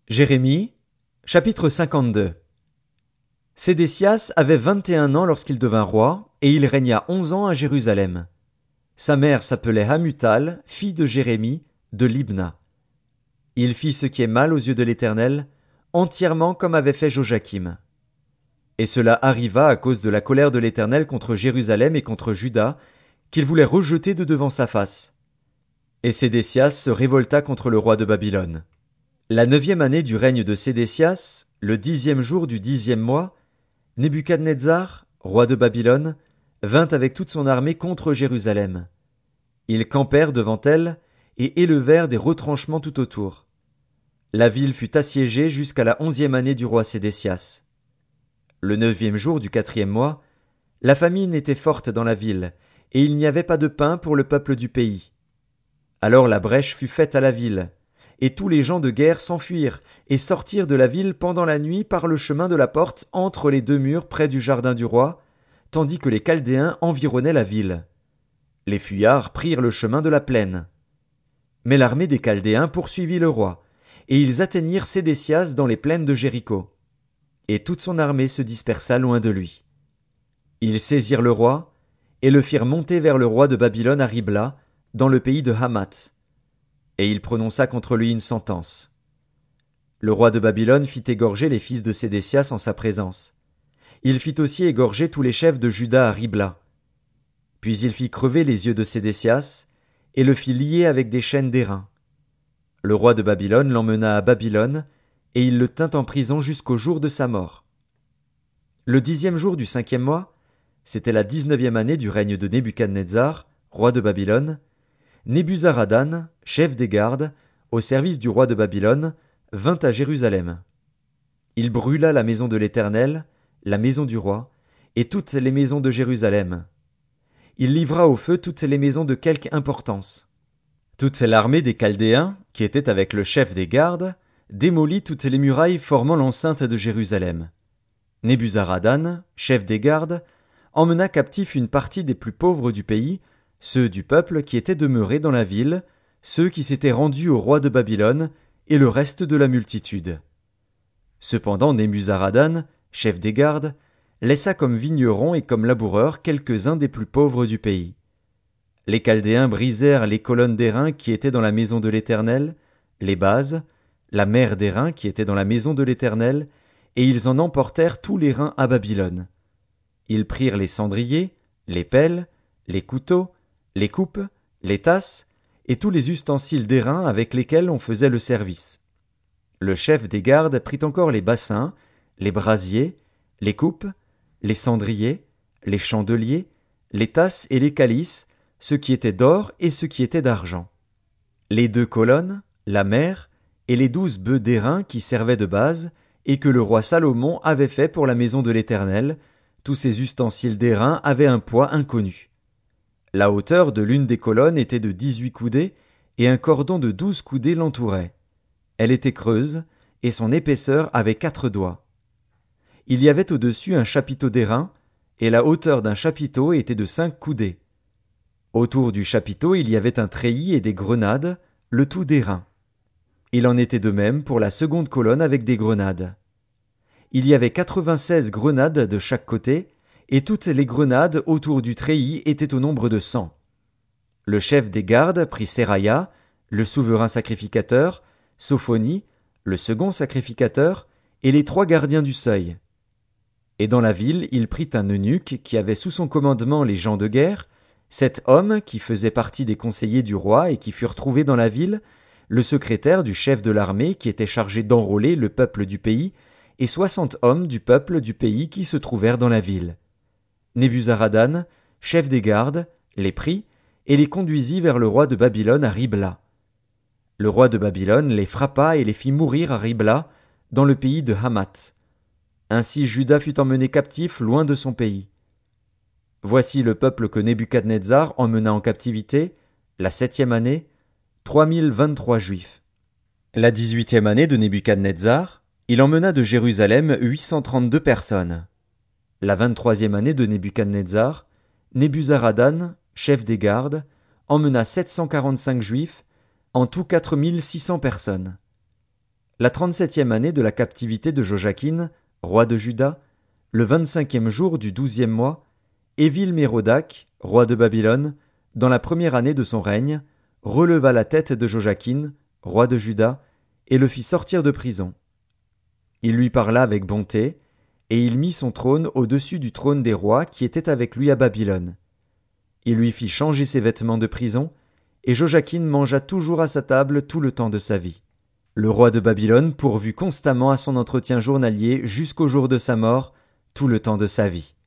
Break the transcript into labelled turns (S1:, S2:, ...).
S1: Jérémie, chapitre 52. Sédécias avait 21 ans lorsqu'il devint roi, et il régna 11 ans à Jérusalem. Sa mère s'appelait Hamutal, fille de Jérémie, de Libna. Il fit ce qui est mal aux yeux de l'Éternel, entièrement comme avait fait Joachim. Et cela arriva à cause de la colère de l'Éternel contre Jérusalem et contre Juda, qu'il voulait rejeter de devant sa face. Et Sédécias se révolta contre le roi de Babylone. La 9e année du règne de Sédécias, le 10e jour du 10e mois, Nebuchadnezzar, roi de Babylone, vint avec toute son armée contre Jérusalem. Ils campèrent devant elle et élevèrent des retranchements tout autour. La ville fut assiégée jusqu'à la 11e année du roi Sédécias. Le 9e jour du 4e mois, la famine était forte dans la ville, et il n'y avait pas de pain pour le peuple du pays. Alors la brèche fut faite à la ville, et tous les gens de guerre s'enfuirent et sortirent de la ville pendant la nuit par le chemin de la porte entre les deux murs près du jardin du roi, tandis que les Chaldéens environnaient la ville. Les fuyards prirent le chemin de la plaine. Mais l'armée des Chaldéens poursuivit le roi, et ils atteignirent Sédécias dans les plaines de Jéricho. Et toute son armée se dispersa loin de lui. Ils saisirent le roi, et le firent monter vers le roi de Babylone à Ribla, dans le pays de Hamath. Et il prononça contre lui une sentence. Le roi de Babylone fit égorger les fils de Sédécias en sa présence. Il fit aussi égorger tous les chefs de Juda à Ribla. Puis il fit crever les yeux de Sédécias, et le fit lier avec des chaînes d'airain. Le roi de Babylone l'emmena à Babylone, et il le tint en prison jusqu'au jour de sa mort. Le 10e jour du 5e mois, c'était la 19e année du règne de Nebuchadnezzar, roi de Babylone, Nebuzaradan, chef des gardes, au service du roi de Babylone, vint à Jérusalem. Il brûla la maison de l'Éternel, la maison du roi, et toutes les maisons de Jérusalem. Il livra au feu toutes les maisons de quelque importance. Toute l'armée des Chaldéens, qui était avec le chef des gardes, démolit toutes les murailles formant l'enceinte de Jérusalem. Nebuzaradan, chef des gardes, emmena captif une partie des plus pauvres du pays, ceux du peuple qui étaient demeurés dans la ville, ceux qui s'étaient rendus au roi de Babylone, et le reste de la multitude. Cependant Nebuzaradan, chef des gardes, laissa comme vignerons et comme laboureurs quelques-uns des plus pauvres du pays. Les Chaldéens brisèrent les colonnes d'airain qui étaient dans la maison de l'Éternel, les bases, la mer d'airain qui était dans la maison de l'Éternel, et ils en emportèrent tous les reins à Babylone. Ils prirent les cendriers, les pelles, les couteaux, les coupes, les tasses, et tous les ustensiles d'airain avec lesquels on faisait le service. Le chef des gardes prit encore les bassins, les brasiers, les coupes, les cendriers, les chandeliers, les tasses et les calices, ceux qui étaient d'or et ceux qui étaient d'argent. Les 2 colonnes, la mer, et les 12 bœufs d'airain qui servaient de base, et que le roi Salomon avait fait pour la maison de l'Éternel, tous ces ustensiles d'airain avaient un poids inconnu. La hauteur de l'une des colonnes était de 18 coudées, et un cordon de 12 coudées l'entourait. Elle était creuse, et son épaisseur avait 4 doigts. Il y avait au-dessus un chapiteau d'airain, et la hauteur d'un chapiteau était de 5 coudées. Autour du chapiteau il y avait un treillis et des grenades, le tout d'airain. Il en était de même pour la seconde colonne avec des grenades. Il y avait 96 grenades de chaque côté, et toutes les grenades autour du treillis étaient au nombre de 100. Le chef des gardes prit Seraya, le souverain sacrificateur, Sophonie, le second sacrificateur, et les 3 gardiens du seuil. Et dans la ville, il prit un eunuque qui avait sous son commandement les gens de guerre, 7 hommes qui faisaient partie des conseillers du roi et qui furent trouvés dans la ville, le secrétaire du chef de l'armée qui était chargé d'enrôler le peuple du pays, et 60 hommes du peuple du pays qui se trouvèrent dans la ville. Nebuzaradan, chef des gardes, les prit et les conduisit vers le roi de Babylone à Ribla. Le roi de Babylone les frappa et les fit mourir à Ribla, dans le pays de Hamath. Ainsi Juda fut emmené captif loin de son pays. Voici le peuple que Nebuchadnezzar emmena en captivité, la 7e année, 3023 Juifs. La 18e année de Nebuchadnezzar, il emmena de Jérusalem 832 personnes. La 23e année de Nebuchadnezzar, Nebuzaradan, chef des gardes, emmena 745 Juifs, en tout 4600 personnes. la 37e année de la captivité de Joachim, roi de Juda, le 25e jour du 12e mois, Évil-Mérodach, roi de Babylone, dans la première année de son règne, releva la tête de Joachim, roi de Juda, et le fit sortir de prison. Il lui parla avec bonté, et il mit son trône au-dessus du trône des rois qui étaient avec lui à Babylone. Il lui fit changer ses vêtements de prison, et Joachim mangea toujours à sa table tout le temps de sa vie. Le roi de Babylone pourvut constamment à son entretien journalier jusqu'au jour de sa mort, tout le temps de sa vie.